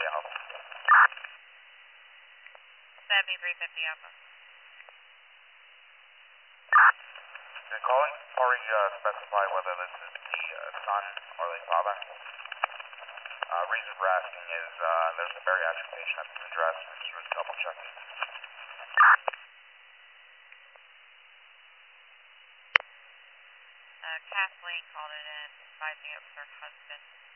channel. That'd be 350 Alpha. Good calling. Already specify whether this is the son or the father. Reason for asking is there's a bariatric patient at this address. I just want to double checking. Kathleen called it in, advising it was her husband.